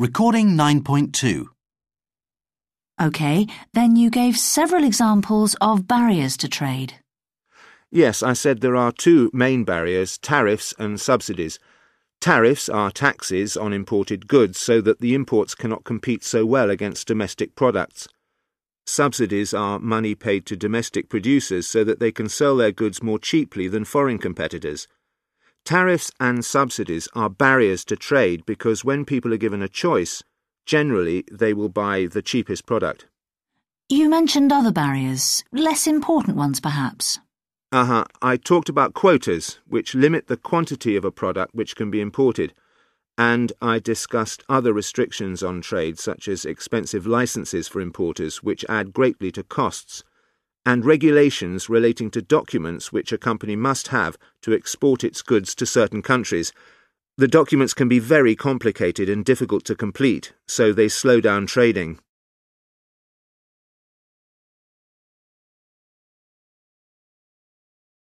Recording 9.2. OK, then you gave several examples of barriers to trade. Yes, I said there are two main barriers, tariffs and subsidies. Tariffs are taxes on imported goods so that the imports cannot compete so well against domestic products. Subsidies are money paid to domestic producers so that they can sell their goods more cheaply than foreign competitors. Tariffs and subsidies are barriers to trade because when people are given a choice, generally they will buy the cheapest product. You mentioned other barriers, less important ones perhaps. I talked about quotas, which limit the quantity of a product which can be imported, and I discussed other restrictions on trade such as expensive licenses for importers which add greatly to costs, and regulations relating to documents which a company must have to export its goods to certain countries. The documents can be very complicated and difficult to complete, so they slow down trading.